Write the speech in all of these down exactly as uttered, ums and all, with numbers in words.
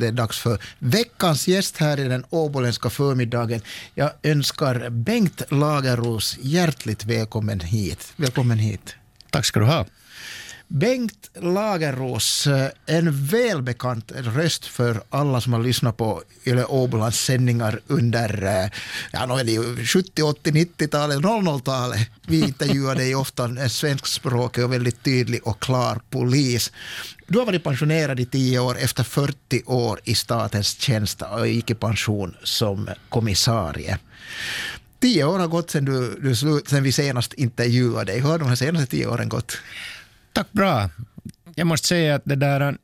det är dags för veckans gäst här i den åboländska förmiddagen. Jag önskar Bengt Lagerros hjärtligt välkommen hit. Välkommen hit. Tack ska du ha. Bengt Lagerros, en välbekant röst för alla som har lyssnat på Yle Åbolands sändningar under ja, nu är det ju sjuttio, åttio, nittio-talet, noll noll-talet. Vi intervjuade ju ofta en svenskspråkig och väldigt tydlig och klar polis. Du har varit pensionerad i tio år efter fyrtio år i statens tjänst och gick i pension som kommissarie. Tio år har gått sedan, du, du slut, sedan vi senast intervjuade dig. Hur har de här senaste tio åren gått? Tack bra. Jag måste säga att det där,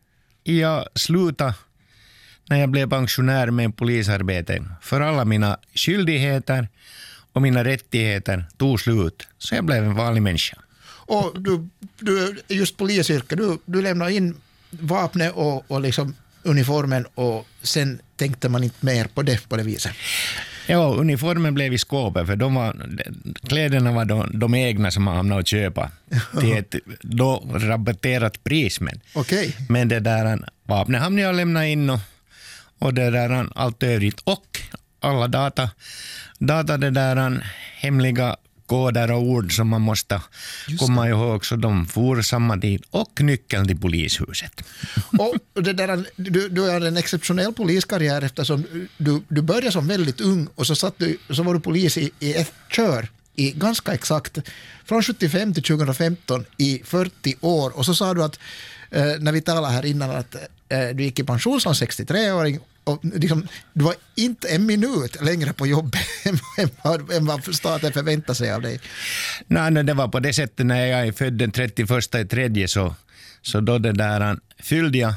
jag slutade när jag blev pensionär med polisarbete. För alla mina skyldigheter och mina rättigheter tog slut. Så jag blev en vanlig människa. Och du, du just polisyrke, du, du lämnade in vapnet och, och liksom uniformen och sen tänkte man inte mer på det på det viset. Ja, uniformen blev i skåpet för de var, kläderna var de, de egna som man hamnade att köpa till ett då rabatterat pris. Men, okay. men det där vapnet hamnade jag lämna in och, och det där allt övrigt och alla data, data det där hemliga koder och ord som man måste Just komma det. ihåg så de får samma tid och nyckeln till polishuset. Och det där, du, du har en exceptionell poliskarriär eftersom du, du började som väldigt ung och så, satt du, så var du polis i, i ett kör i ganska exakt från sjuttiofem till tjugohundrafemton i fyrtio år och så sa du att eh, när vi talade här innan att eh, du gick i pension som sextiotre-åring och liksom, du var inte en minut längre på jobbet än vad, än vad staten förväntar sig av dig. Nej, nej, det var på det sättet när jag är född den trettioförsta i tredje så, så då det där fyllde jag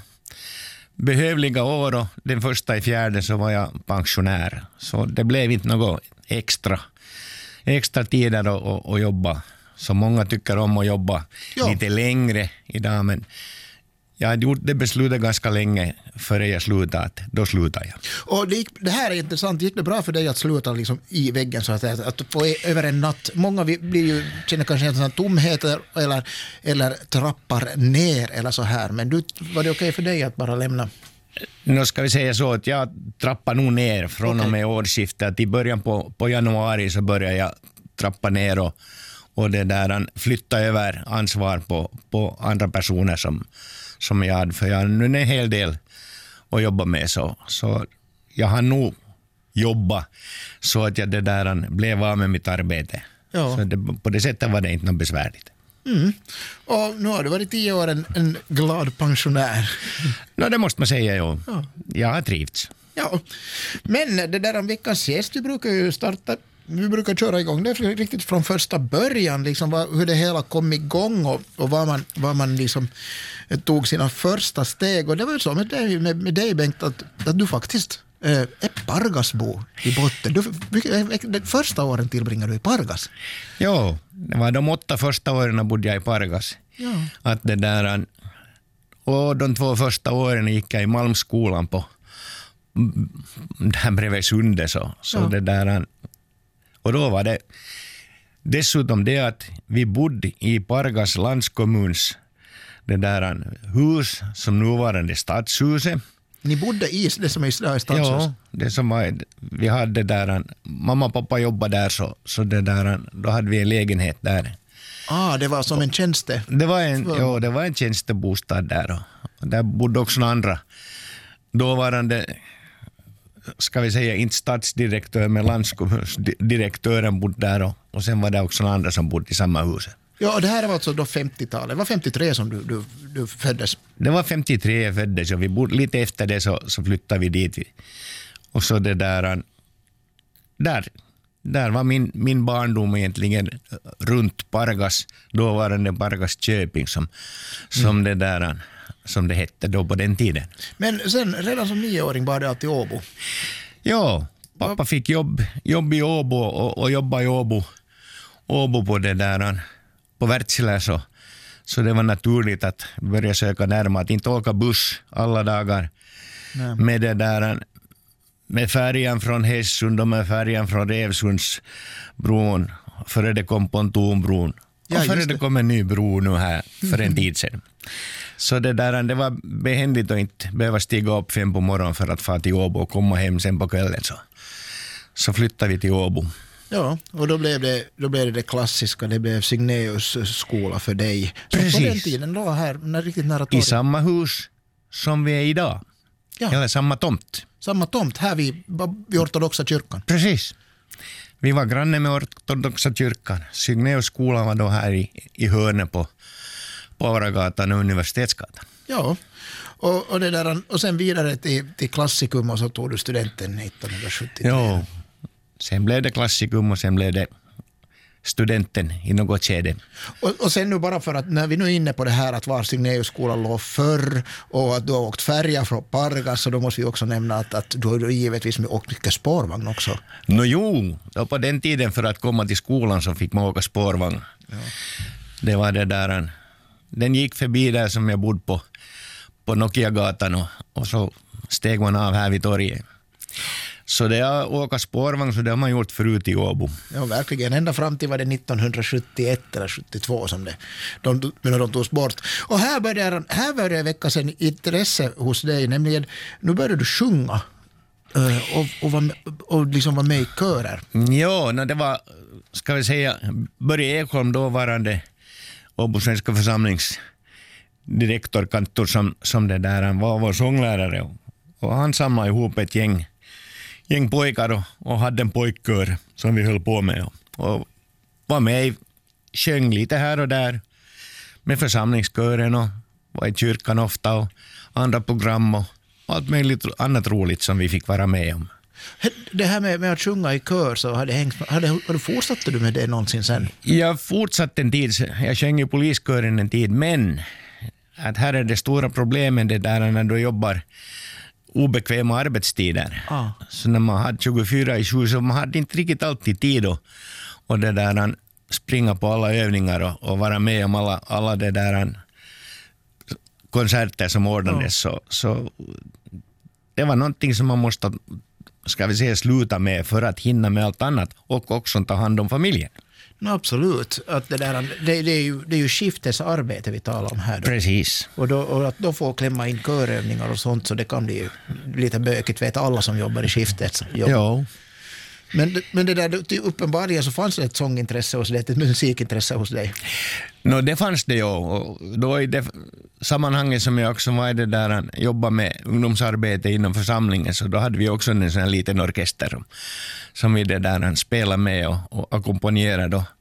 behövliga år och den första i fjärde så var jag pensionär. Så det blev inte något extra, extra tider att, att jobba. Så många tycker om att jobba ja. lite längre idag men jag hade gjort det beslutet ganska länge före jag slutade. Då slutade jag. Och det, gick, det här är intressant. Gick det bra för dig att sluta liksom i väggen så att säga? Att på, över en natt. Många blir ju, känner kanske en sån tomhet eller, eller trappar ner eller så här. Men du, var det okej okay för dig att bara lämna? Nu ska vi säga så att jag trappar nog ner från okay. och med årsskiftet. I början på, på januari så började jag trappa ner och, och det där flytta över ansvar på, på andra personer som som jag hade, för jag har nu en hel del att jobba med så, så jag har nog jobbat så att jag det där blev av med mitt arbete. Ja. Så det, på det sättet var det inte något besvärligt. Mm. Och nu har du varit tio år en, en glad pensionär. No, det måste man säga, ja. ja. Jag har trivts. Ja, men det där om veckans gäst, vi brukar ju starta Vi brukar köra igång det riktigt från första början, liksom vad, hur det hela kom igång och, och vad man, vad man liksom tog sina första steg. Och det var ju så med dig, med, med dig Bengt, att, att du faktiskt äh, är Pargasbo i botten. Du, de första åren tillbringade du i Pargas. Jo, det var de åtta första åren bodde jag i Pargas. Ja. Att det där, och de två första åren gick jag i Malmskolan på där bredvid Sunde. Så, så ja. det där... Och då var det dessutom det att vi bodde i Pargas landskommuns det där hus som nuvarande stadshuset. Ni bodde i det som är stadshuset? Ja, det som var, vi hade där, mamma och pappa jobbade där så, så det där, då hade vi en lägenhet där. Ah, det var som en tjänste? Det var en, ja, det var en tjänstebostad där och, och där bodde också några andra dåvarande ska vi säga inte stadsdirektör men landskommundirektören bodde där och, och sen var det också några andra som bodde i samma hus. Ja, och det här var alltså då femtiotalet. Det var femtiotre som du, du, du föddes? Det var femtiotre jag föddes och vi bodde lite efter det så, så flyttade vi dit. Och så det där, där, där var min, min barndom egentligen runt Pargas, dåvarande Pargas Köping som, som mm. det där... som det hette då på den tiden. Men sen redan som nioåring var det alltid i Åbo? Ja, pappa fick jobb, jobb i Åbo och, och jobba i Åbo, Åbo på det där, på Wärtsilä så, så det var naturligt att börja söka närmare, att inte åka buss alla dagar. Nej. Med det där, med färjan från Hässund och med färjan från Revsundsbron före det kom pontonbron Ja, och före just det det. kom en ny bro nu här för en tid sedan. Så det, där, det var behändigt att inte behöva stiga upp fem på morgonen för att få till Åbo och komma hem sen på kvällen. Så, så flyttade vi till Åbo. Ja, och då blev det, då blev det det klassiska, det blev Signeus skola för dig. Så Precis. på den tiden då här, när riktigt nära I torget. samma hus som vi är idag. Ja. Eller samma tomt. Samma tomt här vid, vid ortodoxa kyrkan. Precis. Vi var granne med ortodoxa kyrkan. Signeus skola var då här i, i hörnet på Pavaragatan och Universitetsgatan. Ja, och, och, det där, och sen vidare till, till klassikum och så tog du studenten nittonhundrasjuttiotre. Jo. Sen blev det klassikum och sen blev det studenten i något skede. Och, och sen nu bara för att när vi nu är inne på det här att var Signeusskolan låg förr och att du har åkt färja från Pargas, så då måste vi också nämna att, att du har givetvis åkt mycket spårvagn också. Nå jo, då på den tiden för att komma till skolan så fick man åka spårvagn. Ja. Det var det där. Den gick förbi där som jag bodde på, på Nokiagatan och, och så steg man av här vid torget. Så det är åka spårvagn, så det har man gjort förut i Åbo. Ja, verkligen. Ända fram till var det nittonhundrasjuttioett eller sjuttiotvå som det, de, de, de togs bort. Och här började, här började väcka en intresse hos dig, nämligen nu började du sjunga uh, och, och, var, och liksom var med i körer. Ja, no, det var, ska vi säga, Börje Ekholm, dåvarande Åbo Svenska församlings direktor, kantor, som, som det där, han var vår sånglärare. Och, och han samlade ihop ett gäng gäng pojkar och, och hade en pojkkör som vi höll på med och, och var med i, sjöng lite här och där med församlingskören och var i kyrkan ofta och andra program och allt möjligt annat roligt som vi fick vara med om. Det här med, med att sjunga i kör, så hade hängt, hade, hade fortsatte du med det någonsin sen? Jag fortsatte en tid, jag sjöng i poliskören en tid, men att här är det stora problemet det där när du jobbar obekväma arbetstider. Ah. Så när man hade tjugofyra i sju så man hade inte riktigt alltid tid och, och det där springa på alla övningar och, och vara med om alla, alla det där konserter som ordnades. Ah. Så, så det var någonting som man måste, ska vi säga, sluta med för att hinna med allt annat och också ta hand om familjen. No, absolut. Att det, där, det, det, är ju, det är ju skiftesarbete vi talar om här. Då. Precis. Och, då, och att då få klämma in körövningar och sånt, så det kan bli ju lite bökigt, vet alla som jobbar i skiftet. Ja. Men, men det där, uppenbarligen så fanns det ett sångintresse hos dig, ett musikintresse hos dig. No, det fanns det ju. Och då i det sammanhanget som jag också var i det där, jobba med ungdomsarbete inom församlingen, så då hade vi också en sån här liten orkester som vi det där spelade med och, och ackompanjerade och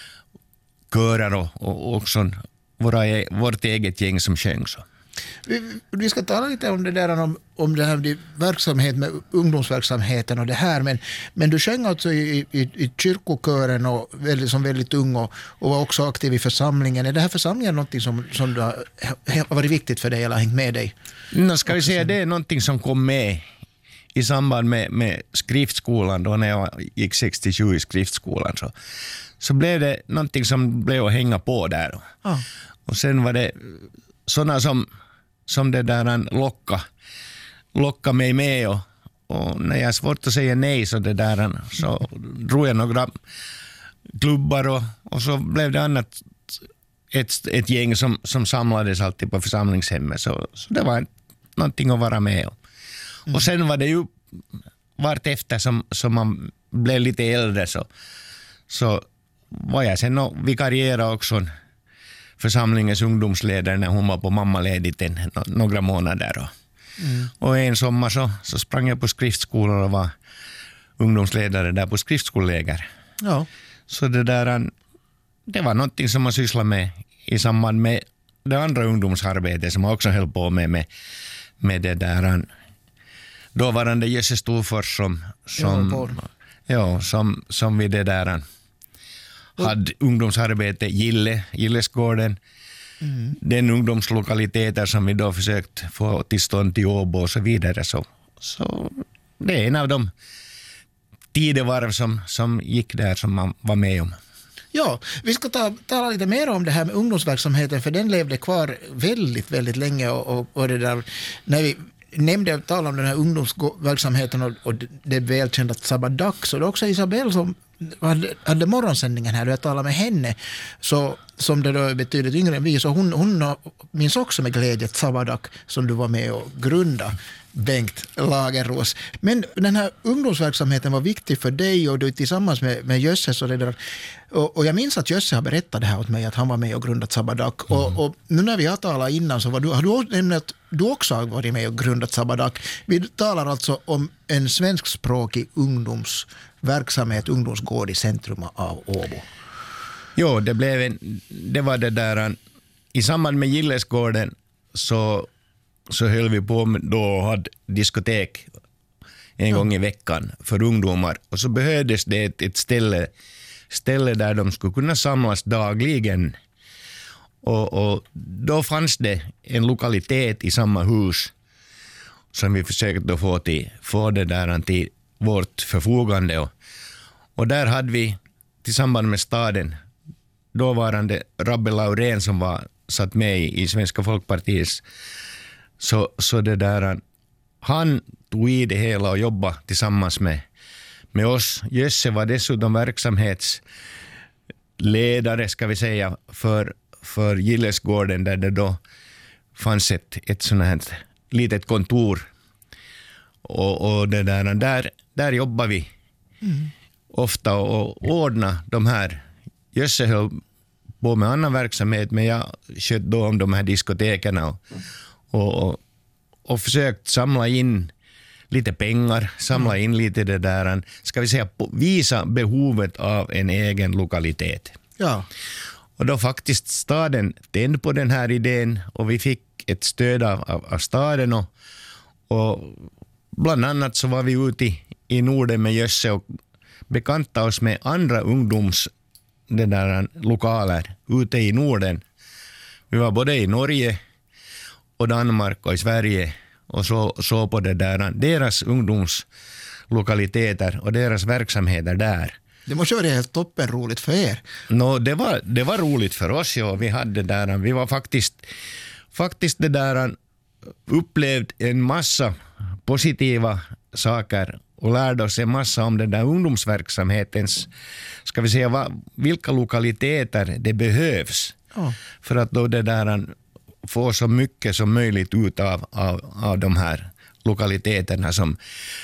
körar och, och också våra, vårt eget gäng som sjöng så. Vi, vi ska tala lite om det där om, om det här verksamhet med ungdomsverksamheten och det här, men, men du sjöng alltså i, i, i kyrkokören och väldigt, som väldigt ung och, och var också aktiv i församlingen. Är det här församlingen någonting som, som du har, har varit viktigt för dig eller hängt med dig? No, ska vi säga, det är någonting som kom med i samband med, med skriftskolan då när jag gick sextiosju i skriftskolan, så, så blev det någonting som blev att hänga på där. Ah. Och sen var det sådana som, som det där locka, locka mig med och, och när jag är svårt att säga nej så det där så drog jag några klubbar och, och så blev det annat ett, ett gäng som, som samlades alltid på församlingshemmet, så, så det var någonting att vara med och, mm. och sen var det ju vart efter som, som man blev lite äldre så, så var jag sen och vikarierade också församlingens ungdomsledare när hon var på mammaledigt en, några månader. Och, mm. och en sommar så, så sprang jag på skriftskolan och var ungdomsledare där på skriftskoleläger. Ja. Så det där, det var någonting som man sysslade med i samband med det andra ungdomsarbetet som jag också höll på med, med, med det där dåvarande Jösse Storfors som, som, ja, som, som vi det där hade ungdomsarbete Gille, Gillesgården. Mm. Den ungdomslokaliteter som vi då försökt få till stånd till Åbo och så vidare. Så, så det är en av de tidevarv som, som gick där som man var med om. Ja, vi ska ta, tala lite mer om det här med ungdomsverksamheten, för den levde kvar väldigt, väldigt länge och, och, och det där, när vi nämnde att tala om den här ungdomsverksamheten och, och det välkända Sabbath Dags, och det är också Isabel som hade, hade morgonsändningen här, och jag talade med henne, så som det då är betydligt yngre än vi, så hon, hon minns också med glädje Tsabadak som du var med och grunda, Bengt Lagerros. Men den här ungdomsverksamheten var viktig för dig och du tillsammans med, med Jösses och det där. Och, och jag minns att Jösse har berättat det här åt mig, att han var med och grundat Tsabadak. Mm. Och, och nu när vi har talat innan så var du, har du nämnt att du också har varit med och grundat Tsabadak. Vi talar alltså om en svenskspråkig ungdomsverksamhet, ungdomsgård i centrum av Åbo. Jo, det blev en, det var det där, i samband med Gillesgården så, så höll vi på med då och hade diskotek en ja. gång i veckan för ungdomar. Och så behövdes det ett, ett ställe, ställe där de skulle kunna samlas dagligen. Och, och då fanns det en lokalitet i samma hus som vi försökte få, till, få det där till vårt förfogande. Och, och där hade vi tillsammans med staden dåvarande Rabbe Laurén som var satt med i, i Svenska Folkpartiets, så, så det där, han tog i det hela och jobbade tillsammans med, med oss. Jösse var dessutom verksamhetsledare, ska vi säga, för, för Gillesgården, där det då fanns ett, ett sånt här litet kontor. Och, och det där, där, där jobbar vi mm. ofta och ordna de här. Jösse höll på med annan verksamhet, men jag sköt då om de här diskotekerna och, och, och, och försökt samla in lite pengar, samla in lite det där, ska vi säga, visa behovet av en egen lokalitet. Ja. Och då faktiskt staden tände på den här idén och vi fick ett stöd av, av, av staden och, och bland annat så var vi ute i, i Norden med Jösse och bekanta oss med andra ungdoms det där lokaler ute i Norden. Vi var både i Norge och Danmark och i Sverige och så, så på det där, deras ungdomslokaliteter och deras verksamheter där. Det måste vara helt toppen roligt för er. No, det, var, det var roligt för oss, ja. Vi hade där, vi var faktiskt, faktiskt det där, upplevt en massa positiva saker och lärde oss en massa om den där ungdomsverksamhetens, ska vi säga, va, vilka lokaliteter det behövs oh. för att då det där få så mycket som möjligt ut av, av, av de här lokaliteterna som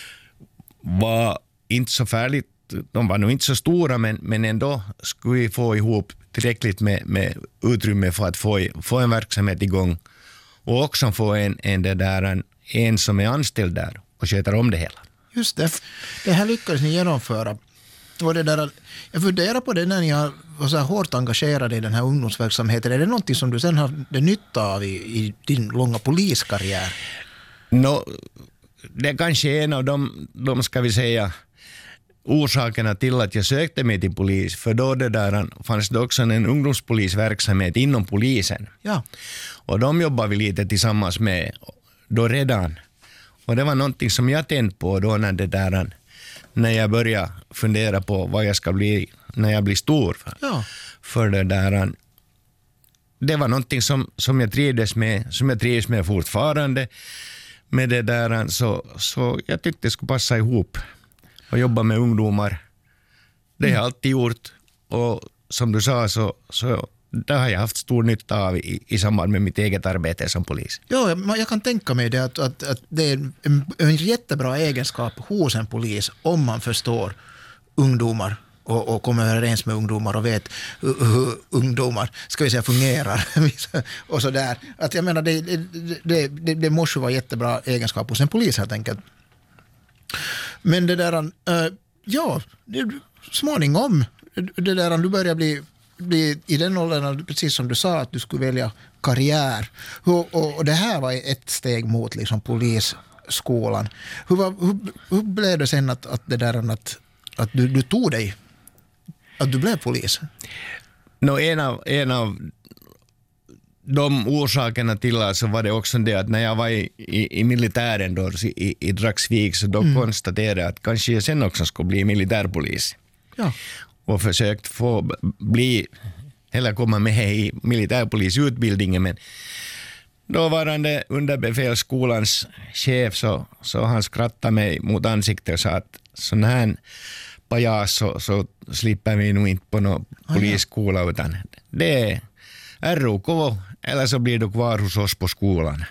var inte så färdigt, de var nog inte så stora, men, men ändå skulle vi få ihop tillräckligt med, med utrymme för att få, få en verksamhet igång och också få en, en, det där, en, en som är anställd där och sköter om det hela. Just det. Det här lyckades ni genomföra. Och det där, jag funderar på det när ni har varit så här hårt engagerade i den här ungdomsverksamheten. Är det någonting som du sen har det nytta av i, i din långa poliskarriär? No, det är kanske en av de, de, ska vi säga, orsakerna till att jag sökte mig till polis. För då det där fanns det också en ungdomspolisverksamhet inom polisen. Ja. Och de jobbar vi lite tillsammans med då redan. Och det var någonting som jag tänkte på då när det där, när jag började fundera på vad jag ska bli när jag blir stor. Ja. För det där, det var någonting som, som jag trivdes med, som jag trivs med fortfarande. Med det där, så, så jag tyckte det skulle passa ihop och jobba med ungdomar. Det har jag alltid gjort. Och som du sa så, så det har jag haft stor nytta av i, i samband med mitt eget arbete som polis. Ja, jag, jag kan tänka mig det att, att, att det är en, en jättebra egenskap hos en polis om man förstår ungdomar och, och kommer överens med ungdomar och vet hur, hur ungdomar, ska vi säga, fungerar. och så där. Att jag menar, det, det, det, det, det måste vara jättebra egenskap hos en polis helt enkelt. Men det där, äh, ja, det, småningom, det där, du börjar bli bli i den åldern, precis som du sa, att du skulle välja karriär. Och, och, och det här var ett steg mot liksom polisskolan. Hur, var, hur, hur blev det sen att, att, det där, att, att du, du tog dig, att du blev polis? No, en, av, en av de orsakerna till alltså var det också det att när jag var i, i, i militären då, i, i Dragsvik, så då mm. konstaterade jag att kanske jag sen också skulle bli militärpolis. Ja. Och försökt få bli eller komma med i militärpolisutbildningen, men dåvarande underbefälsskolans chef så, så han skrattade mig mot ansiktet och sa att sån här pajas så, så slipper vi nog inte på någon polisskola, utan Det är R O K eller så blir du kvar hos oss på skolan.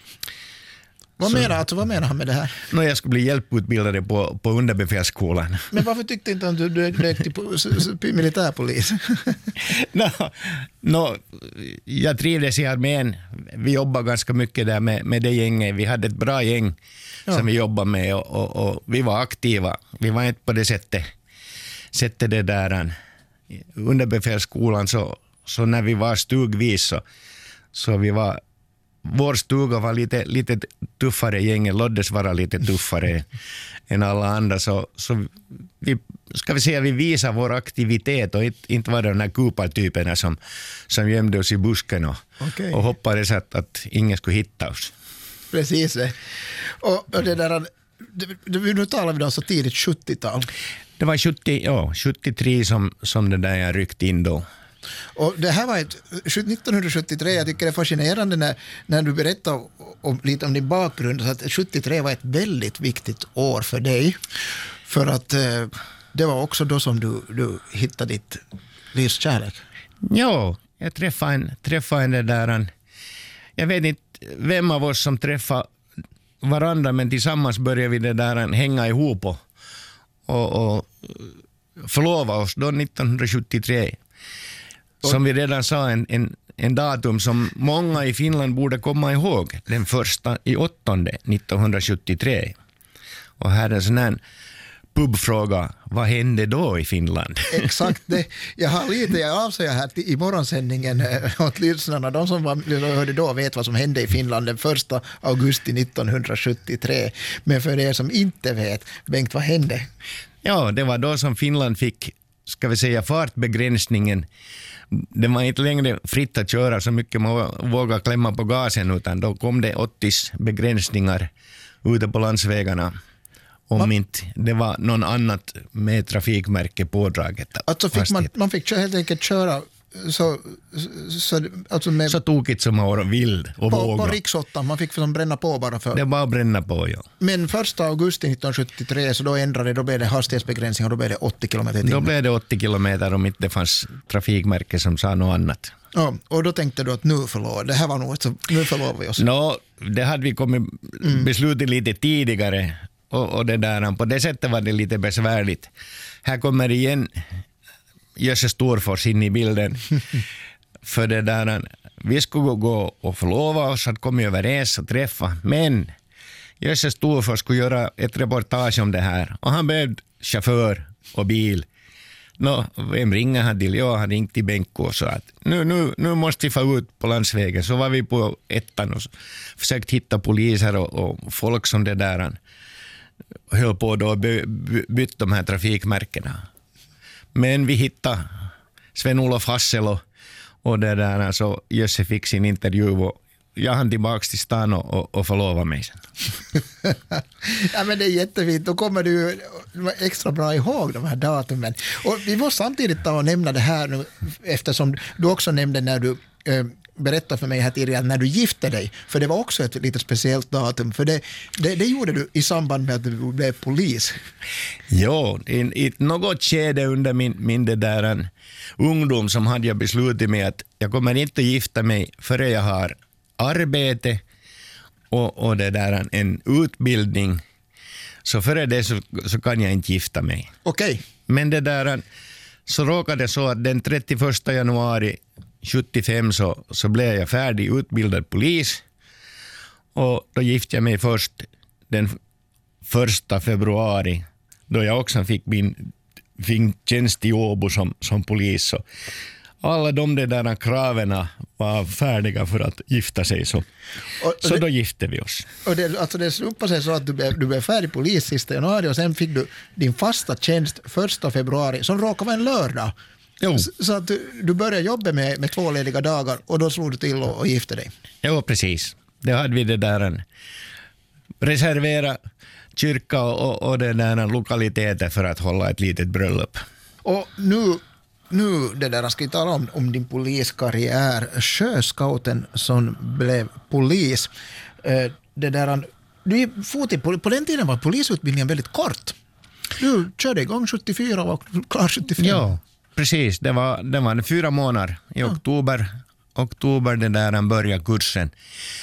Vad menar, alltså, vad menar han med det här? No, jag skulle bli hjälputbildare på, på underbefälsskolan. Men varför tyckte inte att du dök till militärpolis? no, no, jag trivdes i armén. Vi jobbade ganska mycket där med, med det gänget. Vi hade ett bra gäng ja. som vi jobbade med och, och, och vi var aktiva. Vi var inte på det sättet, sättet det där. Underbefälsskolan så, så när vi var stugvis så, så vi var vår stuga var lite, lite tuffare, gänget låddes vara lite tuffare än alla andra, så, så vi, ska vi säga, vi visar vår aktivitet och inte, inte var det de här kupartyperna som, som gömde oss i busken och, okay. och hoppades att, att ingen skulle hitta oss. Precis det. Och, och det där, det, nu talar vi då så tidigt sjuttiotal. Det var sjuttio, ja, sjuttiotre som, som det där jag ryckte in då. Och det här var ett, nittonhundrasjuttiotre, jag tycker det är fascinerande när, när du berättar om, lite om din bakgrund, så att sjuttiotre var ett väldigt viktigt år för dig, för att eh, det var också då som du, du hittade ditt livs kärlek. Ja, jag träffade en, träffade en där, en, jag vet inte vem av oss som träffade varandra, men tillsammans började vi det där en, hänga ihop och, och, och förlova oss då nittonhundrasjuttiotre. Som vi redan sa, en, en, en datum som många i Finland borde komma ihåg. Den första i åttonde nittonhundrasjuttiotre. Och här är en sån här pubfråga. Vad hände då i Finland? Exakt det. Jag har lite, jag avsäger här till, i morgonsändningen åt lyssnarna. De som var, hörde då vet vad som hände i Finland den första augusti nittonhundrasjuttiotre. Men för er som inte vet, Bengt, vad hände? Ja, det var då som Finland fick, ska vi säga, fartbegränsningen. Det var inte längre fritt att köra så mycket man vågar klämma på gasen, utan då kom det åttio begränsningar ute på landsvägarna. Om man, inte det var någon annat med trafikmärke pådraget. Alltså fick man, man fick helt enkelt köra så, så, alltså med, så tokigt som man var vild och på, våga. På riksåttan, man fick som bränna på bara för. Det var bränna på, ja. Men första augusti nittonhundrasjuttiotre så då ändrade, då blev det hastighetsbegränsning och då blev det åttio kilometer i timmen. Då blev det åttio kilometer om inte det fanns trafikmärke som sa något annat. Ja, och då tänkte du att nu förlor, det här var nog, så nu förlorar vi oss. Nå, det hade vi kommit Mm. beslutet lite tidigare och, och det där, på det sättet var det lite besvärligt. Här kommer igen Jösse Storfors in i bilden. För det där, vi skulle gå och förlova oss att komma överens och träffa, men Jösse Storfors skulle göra ett reportage om det här och han behövde chaufför och bil. Nå, vem ringer han till? Ja, han ringde till Benko och sa att nu, nu, nu måste vi få ut på landsvägen. Så var vi på ettan och försökte hitta poliser och, och folk som det där höll på då och by, by, bytt de här trafikmärkena. Men vi hittade Sven-Olof Hassel och, och det där, så Jösse fick sin intervju och jag hann tillbaka till stan och, och, och förlova mig sen. Ja, men det är jättefint. Då kommer du extra bra ihåg de här datumen. Och vi måste samtidigt ta och nämna det här nu, eftersom du också nämnde när du eh, berättade för mig här tidigare när du gifte dig. För det var också ett lite speciellt datum. För det, det, det gjorde du i samband med att du blev polis. Jo, i, i något skede under min, min det där, en ungdom som hade jag beslutat mig att jag kommer inte att gifta mig förrän jag har arbete och, och det där, en utbildning. Så före det så, så kan jag inte gifta mig. Okej. Okay. Men det där, så råkade det så att den trettioförsta januari sjuttiofem så, så blev jag färdig utbildad polis. Och då gifte jag mig först den första februari då jag också fick min fick tjänst i Åbo som, som polis. Så alla de där kraven var färdiga för att gifta sig. Så, och, och så det, då gifte vi oss. Och det, alltså det slumpade sig så att du blev, du blev färdig polis sista januari och sen fick du din fasta tjänst första februari som råkade vara en lördag. Jo. Så, så att du, du började jobba med, med två lediga dagar och då slog du till och, och gifte dig. Jo, precis. Det hade vi det där en reservera kyrka och, och det där lokaliteter för att hålla ett litet bröllop. Och nu Nu det där, ska vi tala om, om din poliskarriär. Sjöscouten som blev polis. Eh, det där, du fot på, på den tiden var polisutbildningen väldigt kort. Du körde igång sjuttiofyra och var klar sjuttiofem. Ja, precis. Det var, det var fyra månader i Ja. oktober. Oktober det där han började kursen.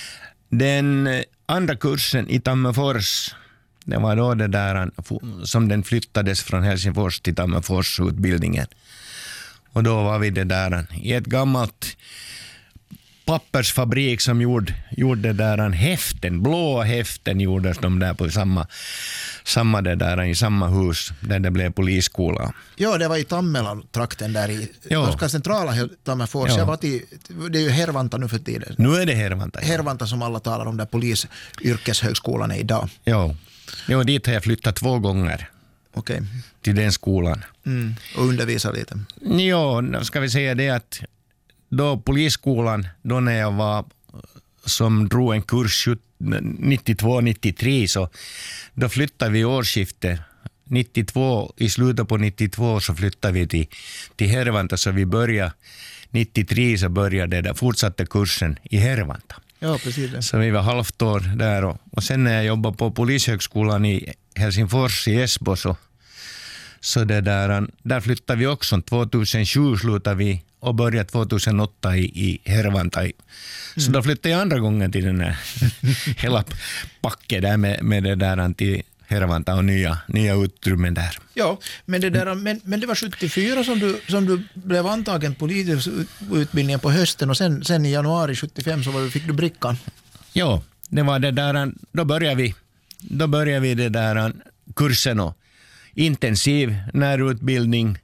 Den andra kursen i Tammerfors, det var då det där han, som den flyttades från Helsingfors till Tammerfors utbildningen. Och då var vi det där i ett gammalt pappersfabrik som gjorde, gjorde där han häften, blåa häften gjordes de där på samma, samma det där i samma hus där det blev polisskola. Ja, det var i Tammelan-trakten där i Ja. ganska centrala Tammerfors. Ja. Jag var till, det är ju Hervanta nu för tiden. Nu är det Hervanta. Hervanta som alla talar om där polisyrkeshögskolan är idag. Ja. Ja, dit har jag flyttat två gånger Okej. till den skolan. Mm. Och undervisa lite. Ja, nu ska vi säga det att då polisskolan, då när jag var som drog en kurs nittiotvå nittiotre, så då flyttade vi årsskiftet nittiotvå, i slutet på nittiotvå så flyttade vi till, till Hervanta, så vi började nittiotre så började det, fortsatte kursen i Hervanta. Ja, precis det. Så vi var halvt år där och, och sen när jag jobbade på polishögskolan i Helsingfors i Esbo så, så det där, där flyttade vi också. tjugohundrasju slutade vi och började tjugohundraåtta i, i Hervanta. Så mm. då flyttade jag andra gången till den här hela packet där med, med det där till Hervanta och nya, nya utrymmen där. Ja, men det, där, men, men det var sjuttiofyra som du, som du blev antagen på polisutbildningen på hösten och sen, sen i januari sjuttiofem så var du, fick du brickan. Ja, det var det där, då började vi, då började vi det där kursen och intensiv närutbildning.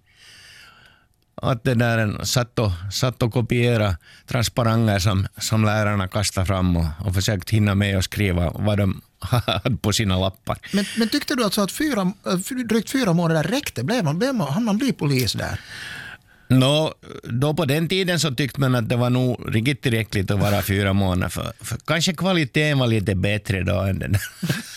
Att det där satt och, satt och kopiera transparanger som, som lärarna kastade fram och, och försökt hinna med och skriva vad de hade på sina lappar. Men, men tyckte du alltså att fyra, drygt fyra månader räckte? Blev man, blev man, hann man bli polis där? Nå, då på den tiden så tyckte man att det var nog riktigt tillräckligt att vara fyra månader. För, för kanske kvaliteten var lite bättre då än den där.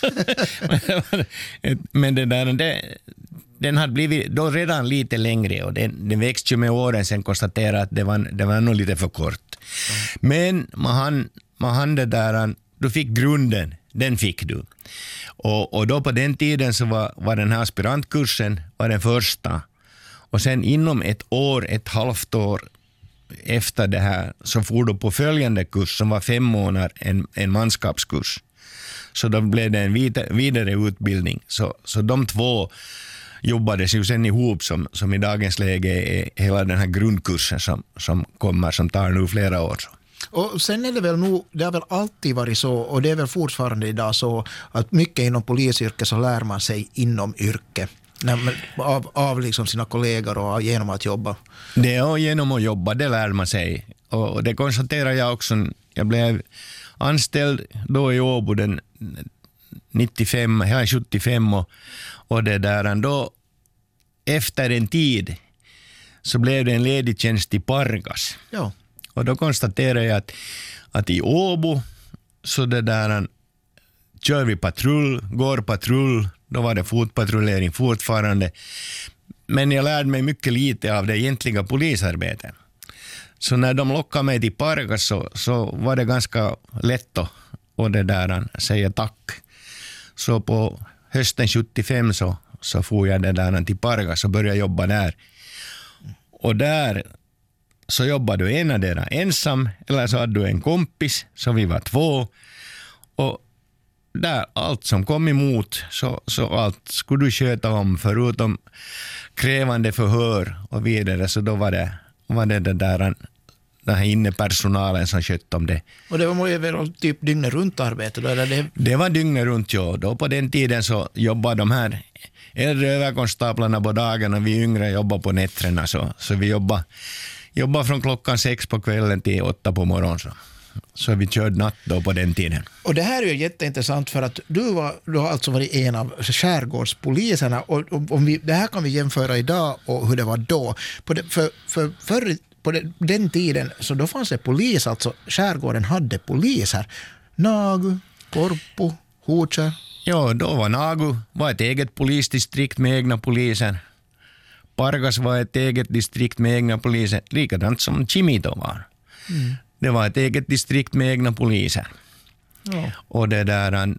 Men det där, det, den hade blivit då redan lite längre och den, den växte ju med åren, sen konstaterade att det var, det var nog lite för kort. Mm. Men man hann, man hann det där, du fick grunden, den fick du. Och, och då på den tiden så var, var den här aspirantkursen var den första. Och sen inom ett år, ett halvt år efter det här så får du på följande kurs som var fem månader, en, en manskapskurs. Så då blev det en vidare, vidare utbildning. Så, så de två jobbades ju sen ihop som, som i dagens läge är hela den här grundkursen som, som kommer, som tar nu flera år. Så. Och sen är det väl nog, det har väl alltid varit så, och det är väl fortfarande idag så, att mycket inom polisyrket så lär man sig inom yrke. Av, av liksom sina kollegor och genom att jobba. Det är genom att jobba, det lär man sig. Och, och det konstaterar jag också. Jag blev anställd då i Åbo den nittiofem, jag är sjuttiofem och, och det där då efter en tid så blev det en ledig tjänst i Pargas. Ja. Och då konstaterar jag att, att i Åbo så det där kör vi patrull, går patrull, då var det fotpatrullering fortfarande. Men jag lärde mig mycket lite av det egentliga polisarbetet. Så när de lockade mig till Pargas så, så var det ganska lätt att och det där, säga tack. Så på hösten sjuttiofem så, så får jag det där till Pargas och började jobba där. Och där så jobbade du ena där ensam eller så hade du en kompis, så vi var två. Och där allt som kom emot så, så allt skulle du sköta om förutom krävande förhör och vidare, så då var det, var det, det där den här innepersonalen som skötte om det. Och det var väl typ dygnet runt arbete då? Eller det... det var dygnet runt, ja. Då på den tiden så jobbade de här äldre överkonstaplarna på dagen och vi yngre jobbade på nätterna, så, så vi jobbade, jobbade från klockan sex på kvällen till åtta på morgonen. Så. Så vi körde natt då på den tiden. Och det här är ju jätteintressant för att du, var, du har alltså varit en av skärgårdspoliserna och, och om vi, det här kan vi jämföra idag och hur det var då. På det, för, för, för, på det, den tiden så då fanns det polis, alltså skärgården hade poliser. Nagu, Korpo, Hotskär. Ja, då var Nagu var ett eget polisdistrikt med egna poliser. Pargas var ett eget distrikt med egna poliser, likadant som Chimito var. Mm. Det var ett eget distrikt med egna poliser. Ja. Och det där,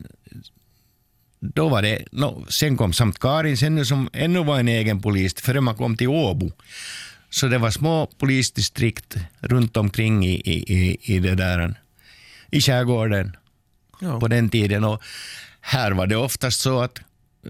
då var det, no, sen kom samt Karin sen som ännu var en egen polis, för man kom till Åbo. Så det var små polisdistrikt runt omkring i, i, i, i det där, i skärgården ja. På den tiden. Och här var det oftast så att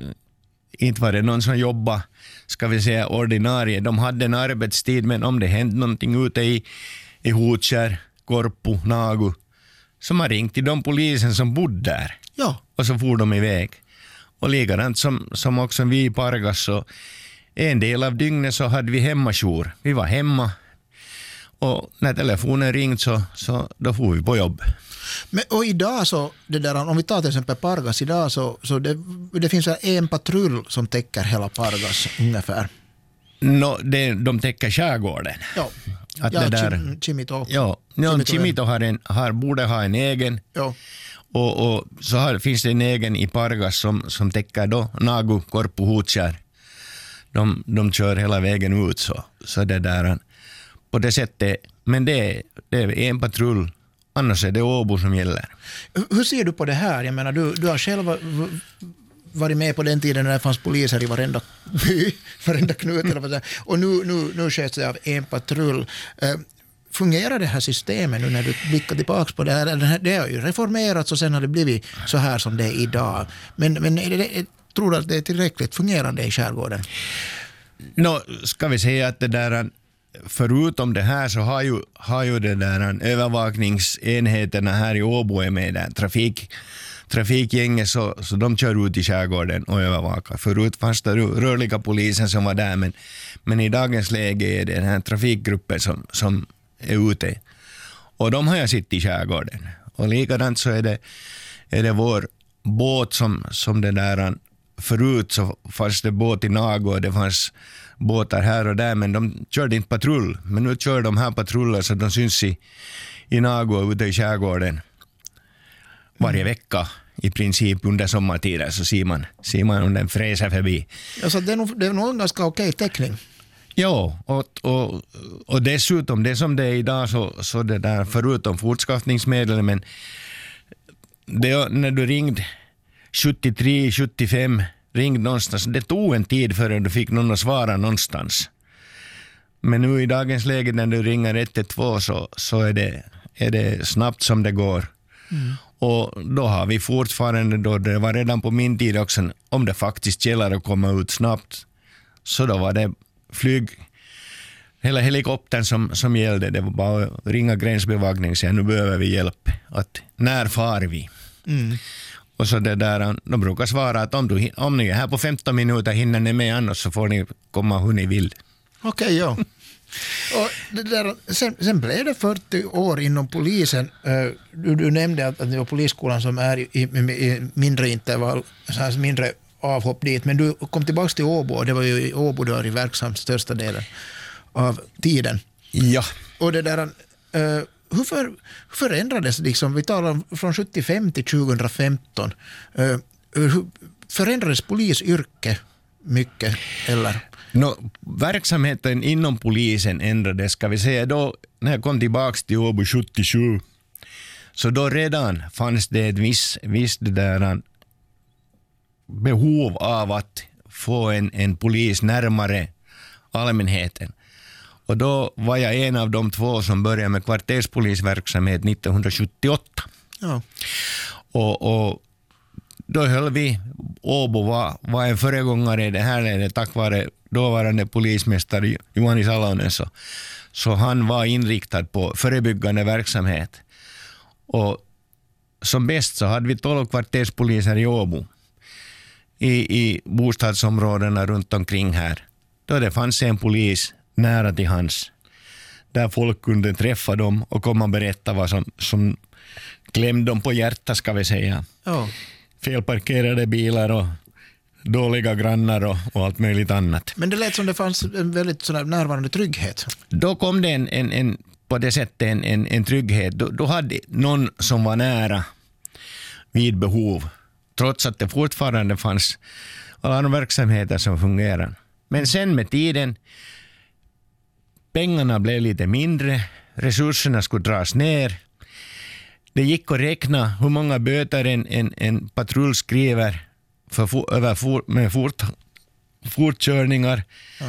inte var det någon som jobbade, ska vi säga ordinarie. De hade en arbetstid, men om det hände någonting ute i, i Hotskär, Korpu, Nagu, så man ringde till de polisen som bodde där. Ja. Och så for de iväg. Och likadant som, som också vi i Pargas, så en del av dygnet så hade vi hemmajour. Vi var hemma. Och när telefonen ringde så, så då får vi på jobb. Men, och idag så, det där, om vi tar till exempel Pargas idag, så, så det, det finns en patrull som täcker hela Pargas ungefär. No, det, de täcker skärgården. Ja, att ja det där, Chimito. Ja, ja Chimito har en, har, borde ha en egen. Ja. Och, och så har, finns det en egen i Pargas som, som täcker då Nagu, Korpu, Hotskär. De, de kör hela vägen ut så, så det där på det sättet. Men det, det är en patrull, annars är det Åbo som gäller. Hur ser du på det här? Jag menar, du, du har själv varit med på den tiden när det fanns poliser i varenda by, varenda knut. Och nu, nu, nu sköts det av en patrull. Fungerar det här systemet nu när du blickar tillbaka på det här? Det har ju reformerats och sen har det blivit så här som det är idag. Men, men är det, tror du att det är tillräckligt fungerande i skärgården? Nå, ska vi säga att det där, förutom det här så har ju, har ju det där övervakningsenheterna här i Åbo är med där. Trafik, trafikgänget så, så de kör ut i skärgården och övervakar. Förut fanns det rörliga polisen som var där, men, men i dagens läge är det den här trafikgruppen som, som är ute. Och de har jag sitt i skärgården. Och likadant så är det, är det vår båt som, som det där, förut så fanns det båt i Nagu och det fanns båtar här och där, men de körde inte patrull. Men nu kör de här patruller så de syns i, i Nagu och ute i skärgården varje vecka i princip under sommartiden, så ser man, ser man om den fräser förbi. Alltså det är nog, det är nog en ganska okej täckning. Ja, och, och, och dessutom det som det är idag så, så det där förutom fortskaffningsmedel, men det, när du ringde sjuttiotre sjuttiofem ringde någonstans, det tog en tid förrän du fick någon att svara någonstans. Men nu i dagens läge när du ringer ett ett två så, så är, det, är det snabbt som det går. Mm. Och då har vi fortfarande, då det var redan på min tid också, om det faktiskt gäller att komma ut snabbt, så då var det flyg, hela helikoptern som, som gällde. Det var bara att ringa gränsbevakning och säga nu behöver vi hjälp. Att när far vi? Mm. Och så det där, de brukar svara att om, du, om ni är här på femton minuter hinner ni med, annars så får ni komma hur ni vill. Okej, okay, ja. Och det där, sen, sen blev det fyrtio år inom polisen. Du, du nämnde att, att det var polisskolan som är i, i, i mindre intervall, så här mindre avhopp dit. Men du kom tillbaka till Åbo och det var ju i Åbo du var i verksam största delen av tiden. Ja. Och det där, uh, hur, för, hur förändrades liksom, vi talar från sjuttiofem till tjugohundrafemton, uh, hur förändrades polisyrke mycket eller? No, verksamheten inom polisen ändrades, ska vi säga då, när jag kom tillbaka till Åbo sjuttiosju, så då redan fanns det ett visst, visst det där behov av att få en, en polis närmare allmänheten. Och då var jag en av de två som började med kvarterspolisverksamhet nittonhundrasjuttioåtta. Ja. Och, och då höll vi, Åbo var, var en föregångare i det här läget tack vare dåvarande polismästare Juhani Salonen, så, så han var inriktad på förebyggande verksamhet. Och som bäst så hade vi tolv kvarterspoliser i Åbo i, i bostadsområdena runt omkring här. Då det fanns en polis nära till hans, där folk kunde träffa dem och komma och berätta vad som, som klämde dem på hjärtat, ska vi säga. Oh. Felparkerade bilar och dåliga grannar och, och allt möjligt annat. Men det lät som det fanns en väldigt sån närvarande trygghet. Då kom det en, en, en, på det sättet en, en, en trygghet. Då, då hade någon som var nära vid behov, trots att det fortfarande fanns alla de verksamheter som fungerar. Men sen med tiden, pengarna blev lite mindre, resurserna skulle dras ner. Det gick att räkna hur många böter en, en, en patrull skriver för, över for, med fort, fortkörningar, ja.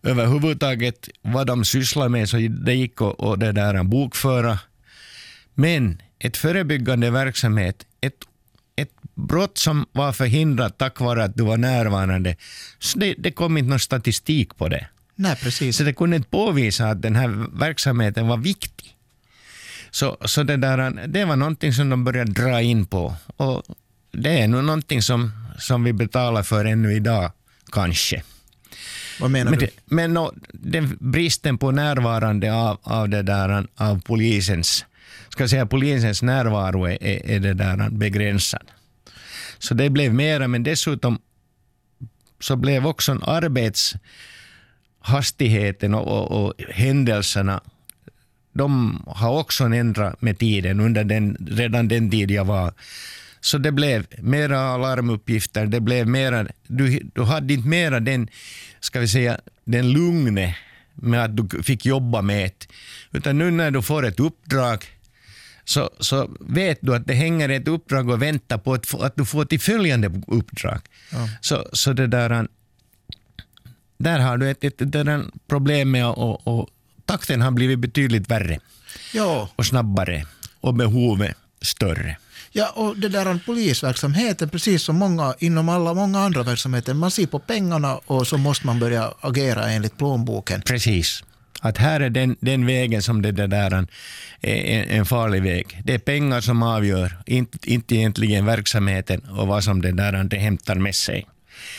överhuvudtaget vad de sysslar med, så det gick och, och det där bokföra. Men ett förebyggande verksamhet, ett, ett brott som var förhindrat tack vare att du var närvarande, så det, det kom inte någon statistik på det. Nej, precis. Så det kunde inte påvisa att den här verksamheten var viktig. Så, så det, där, det var någonting som de började dra in på. Och det är nog någonting som, som vi betalar för ännu idag, kanske. Vad menar men du? Det, men no, den bristen på närvarande av, av, det där, av polisens, ska jag säga, polisens närvaro är, är det där begränsad. Så det blev mera, men dessutom så blev också arbetshastigheten och, och, och händelserna, de har också ändrat med tiden under den, redan den tid jag var. Så det blev mera alarmuppgifter, det blev mera, du, du hade inte mera den, ska vi säga, den lugne med att du fick jobba med ett, utan nu när du får ett uppdrag så, så vet du att det hänger ett uppdrag och väntar på att, att du får till följande uppdrag. Ja. Så, så det där, där har du ett, ett, ett där problem med och, och takten har blivit betydligt värre. Ja. Och snabbare och behovet större. Ja, och det där polisverksamheten, precis som många, inom alla många andra verksamheter, man ser på pengarna och så måste man börja agera enligt plånboken. Precis. Att här är den, den vägen som det där är en, en farlig väg. Det är pengar som avgör, inte, inte egentligen verksamheten och vad som det där det hämtar med sig.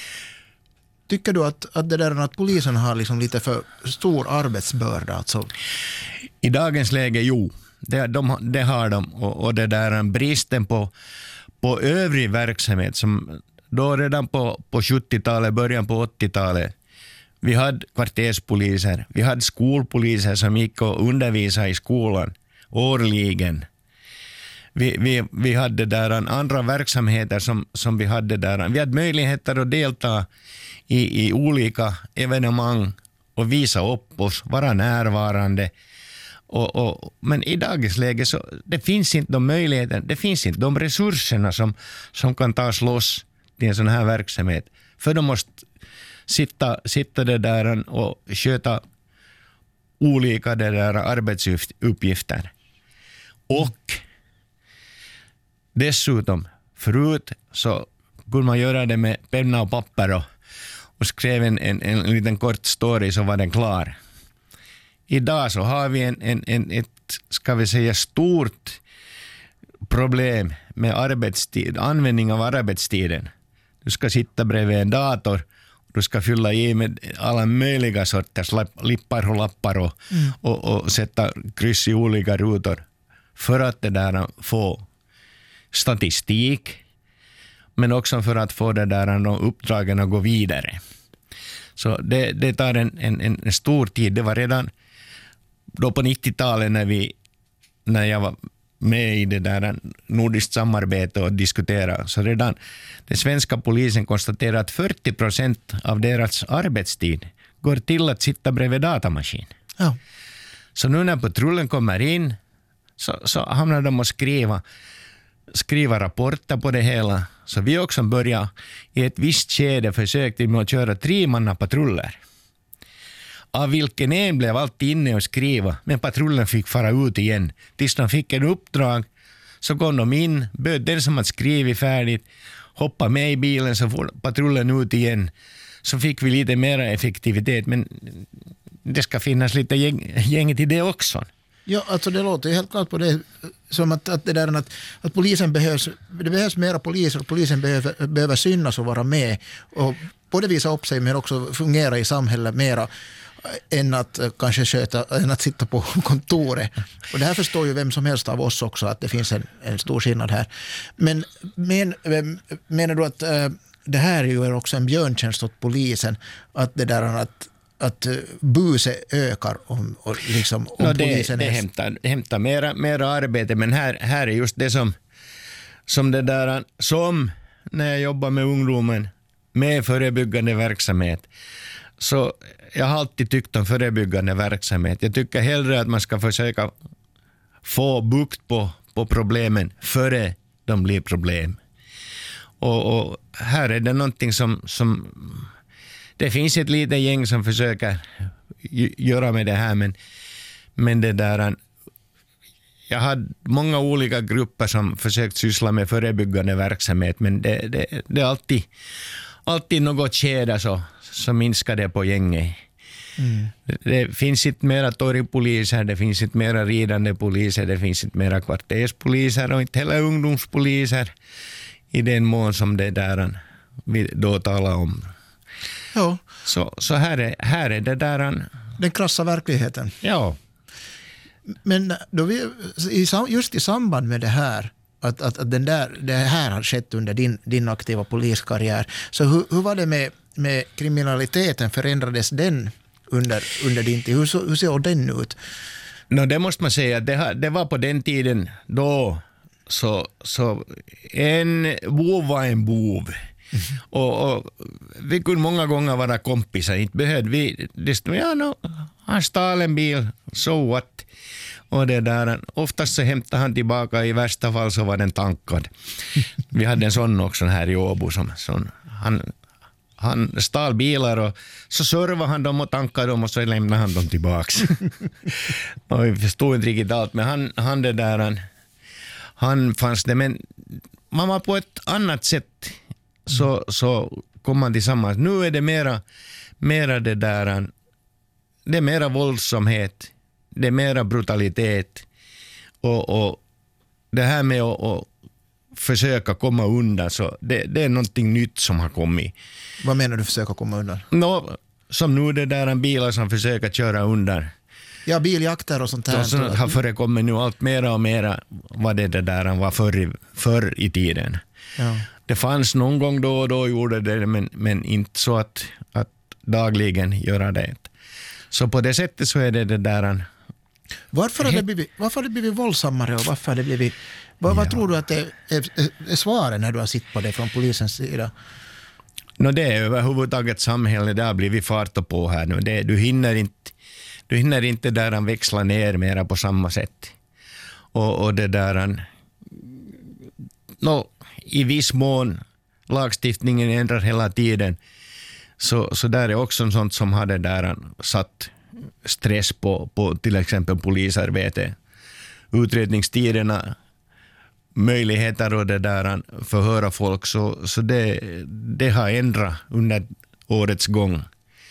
Tycker du att, att, det där, att polisen har liksom lite för stor arbetsbörda? Alltså? I dagens läge, jo. Det, de, det har de. Och, och det där bristen på, på övrig verksamhet som då redan på, på sjuttiotalet, början på åttiotalet, vi hade kvarterspoliser, vi hade skolpoliser som gick och undervisade i skolan årligen. Vi, vi, vi hade där andra verksamheter som, som vi hade där. Vi hade möjligheter att delta i, i olika evenemang och visa upp oss, vara närvarande. Och, och, men i dagens läge så det finns inte de möjligheter, det finns inte de resurserna som, som kan tas loss till en sån här verksamhet. För de måste sitta, sitta det där och sköta olika det där arbetsuppgifter. Och dessutom, förut så kunde man göra det med penna och papper och, och skrev en, en, en liten kort story så var den klar. Idag så har vi en, en, en, ett, ska vi säga, stort problem med arbetstid, användning av arbetstiden. Du ska sitta bredvid en dator, du ska fylla i med alla möjliga sorters lippar och lappar och, mm. och, och sätta kryss i olika rutor för att det där få statistik, men också för att få det där uppdragen att gå vidare. Så det, det tar en, en, en stor tid. Det var redan då på nittiotalet när, vi, när jag var med i det där nordiskt samarbete och diskuterade, så redan den svenska polisen konstaterade att fyrtio procent av deras arbetstid går till att sitta bredvid datamaskin. Ja. Så nu när patrullen kommer in så, så hamnar de att skriva, skriva rapporter på det hela. Så vi också börjar i ett visst skede försökte med att köra tre manna patruller. Av vilken en blev alltid inne och skriva, men patrullen fick fara ut igen. Tills de fick en uppdrag så kom de in, böd den som hade skrivit färdigt, hoppa med i bilen så får patrullen ut igen. Så fick vi lite mer effektivitet, men det ska finnas lite gäng, gäng till det också. Ja, alltså det låter ju helt klart på det som att, att, det där, att, att polisen behövs, det behövs mera poliser och polisen behöver, behöver synas och vara med och både visa upp sig men också fungera i samhället mera än att kanske sköta, än att sitta på kontoret. Och det här förstår ju vem som helst av oss också att det finns en, en stor skillnad här. Men men menar du att äh, det här är ju också en björntjänst åt polisen att det där att att buse ökar om, och liksom, om no, det, polisen det är... hämtar, hämtar mera, mera arbete, men här, här är just det som, som det där, som när jag jobbar med ungdomen med förebyggande verksamhet, så jag har alltid tyckt om förebyggande verksamhet. Jag tycker hellre att man ska försöka få bukt på, på problemen före de blir problem. Och, och här är det någonting som, som det finns ett litet gäng som försöker göra med det här, men, men det där, jag har många olika grupper som försökt syssla med förebyggande verksamhet, men det, det, det är alltid, alltid något skede så, så minskar det på gänget. Mm. Det, det finns inte mera torgpoliser, det finns inte mera ridande poliser, det finns inte mera kvarterspoliser och inte heller ungdomspoliser i den mån som det där vi då talar om. Ja. Så, så här, är, här är det där... Den krassa verkligheten. Ja. Men då vi, just i samband med det här, att, att, att den där, det här har skett under din, din aktiva poliskarriär, så hur, hur var det med, med kriminaliteten? Förändrades den under, under din tid? Hur, så, hur ser den ut? No, det måste man säga, det, det var på den tiden då så, så en bov var en bov. Mm. Och, och vi kunde många gånger vara kompisar, inte behövde vi det, ja, no, han stal en bil, so what? Och det där, oftast så hämtade han tillbaka, i värsta fall så var den tankad. Vi hade en sån också här i Åbo som, som han, han stal bilar och så servade han dem och tankade dem och så lämnade han dem tillbaks. Och vi förstod inte riktigt allt, men han, han det där, han, han fanns det, men man var på ett annat sätt så, så kom man tillsammans. Nu är det mera, mera det där, det är mera våldsamhet, det är mera brutalitet och, och det här med att, att försöka komma undan, så det, det är någonting nytt som har kommit. Vad menar du försöka komma undan? No, som nu det där en bilar som försöker köra undan. Ja, biljakter och sånt här. Så har förekommit nu allt mera och mera vad det, det där var förr i, förr i tiden. Ja. Det fanns någon gång då och då gjorde det, men, men inte så att, att dagligen göra det. Så på det sättet så är det det där. Varför har det blivit, varför har det blivit våldsammare och varför har det blivit, vad, ja. vad tror du att det är, är, är svaret när du har sitt på det från polisens sida? No, det är överhuvudtaget samhället, det har blivit fart och på här nu. Det, du hinner inte, du hinner inte där han växla ner mera på samma sätt. Och, och det där, no, i viss mån lagstiftningen ändrar hela tiden, så, så där är också en sånt som hade där satt stress på, på till exempel polisarbete. Utredningstiderna, möjligheter och det där förhöra folk, så, så det, det har ändrat under årets gång.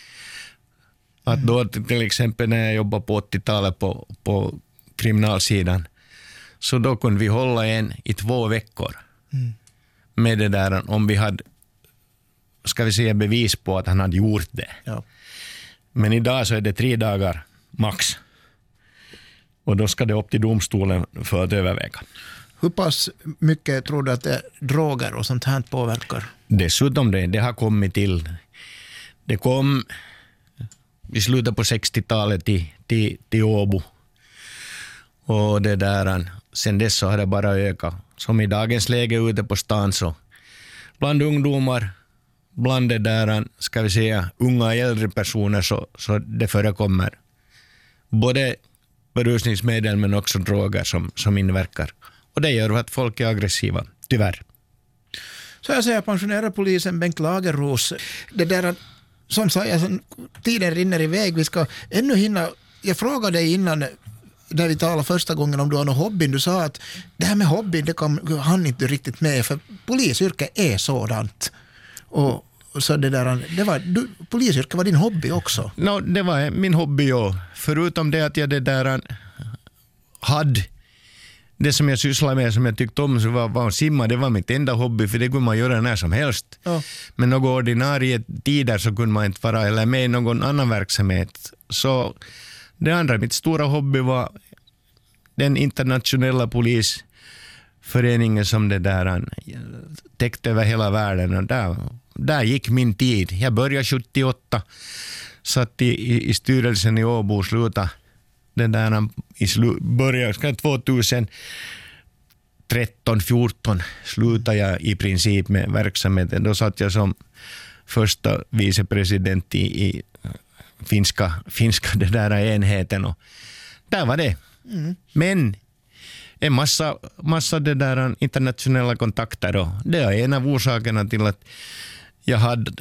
Att då till exempel när jag jobbade på åttiotalet på, på kriminalsidan, så då kunde vi hålla en i två veckor mm. med det där, om vi hade, ska vi säga, bevis på att han hade gjort det. Ja. Men idag så är det tre dagar max. Och då ska det upp till domstolen för att överväga. Hur pass mycket tror du att det droger och sånt här påverkar? Dessutom det, det har kommit till. Det kom i slutet på sextiotalet till, till, till Åbo. Och det där, sen dess så har det bara ökat. Som i dagens läge ute på stan, så bland ungdomar, bland det där, ska vi säga, unga och äldre personer, så, så det förekommer både berusningsmedel men också droger som, som inverkar. Och det gör att folk är aggressiva, tyvärr. Så jag säger pensionerad polisen Bengt Lagerros. Det där, som sa jag, tiden rinner iväg. Vi ska ännu hinna. Jag frågade dig innan, när vi talade första gången, om du har någon hobby. Du sa att det här med hobby, det kan han inte riktigt med, för polisyrket är sådant. Och så det där, det var, du, polisyrket var din hobby också? No, det var min hobby, och förutom det att jag det där hade det som jag sysslade med, som jag tyckte om, så var, var att simma. Det var mitt enda hobby, för det kunde man göra när som helst. Ja. Men några ordinarie tider så kunde man inte vara eller med i någon annan verksamhet. Så det andra, mitt stora hobby, var den internationella polisföreningen som det där täckte över hela världen. Och där, där gick min tid. Jag började sjuttioåtta, satt i, i, i styrelsen i Åbo, slutade den där i slu, början tjugotretton fjorton slutade jag i princip med verksamheten. Då satt jag som första vicepresident i, i finska, finska det där enheten, och där var det. Mm. Men en massa, massa det där internationella kontakter, och det är en av orsakerna till att jag hade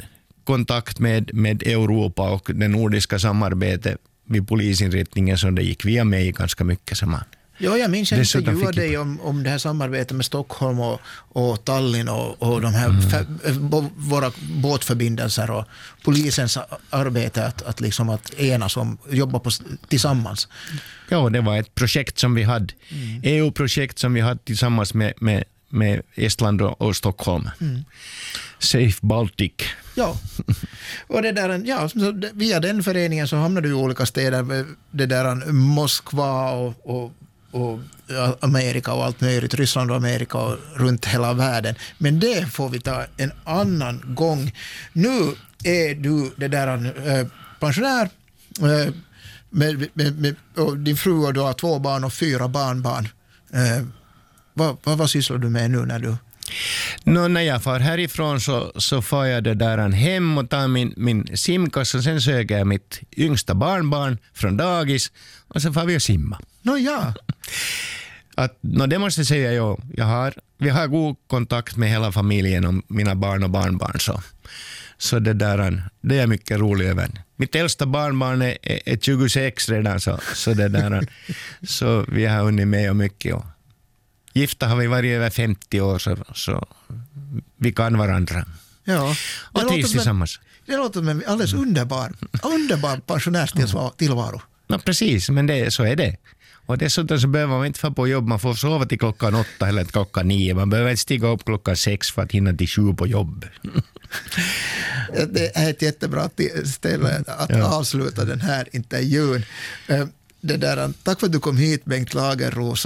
kontakt med, med Europa och det nordiska samarbetet vid polisinriktningen, så det gick via mig ganska mycket som man. Ja, jag minns jag intervjuade dig om, om det här samarbetet med Stockholm och, och Tallinn och, och de här mm. för, våra båtförbindelser och polisens arbete att, att, liksom att enas om, jobba på, tillsammans. Ja, det var ett projekt som vi hade. Mm. E U-projekt som vi hade tillsammans med, med, med Estland och, och Stockholm. Mm. Safe Baltic. Ja, och det där, ja, via den föreningen så hamnade du i olika städer, det där Moskva och, och och Amerika och allt möjligt, Ryssland och Amerika och runt hela världen. Men det får vi ta en annan gång. Nu är du det där äh, pensionär äh, med, med, med, och din fru, och du har två barn och fyra barnbarn. Äh, vad, vad, vad sysslar du med nu när du... No, när jag far härifrån så, så får jag det där hem och tar min, min simkasse och sen söker jag mitt yngsta barnbarn från dagis och så får vi att simma. No, ja. Att, no, det måste jag säga, jag, jag har, vi har god kontakt med hela familjen och mina barn och barnbarn. Så, så det, där, det är mycket roligt över. Mitt äldsta barnbarn är, är tjugosex redan, så, så, det där, så vi har hunnit med och mycket. Och gifta har vi varit över femtio år, så, så vi kan varandra. Ja. Och trivs tillsammans. Det låter som en alldeles underbar, underbar pensionärstillvaro. Ja, precis, men det, så är det. Och dessutom så behöver man inte få på jobb. Man får sova till klockan åtta eller klockan nio. Man behöver inte stiga upp klockan sex för att hinna till sju på jobb. Det är ett jättebra ställe att ja. avsluta den här intervjun. Det där, tack för att du kom hit, Bengt Lagerros.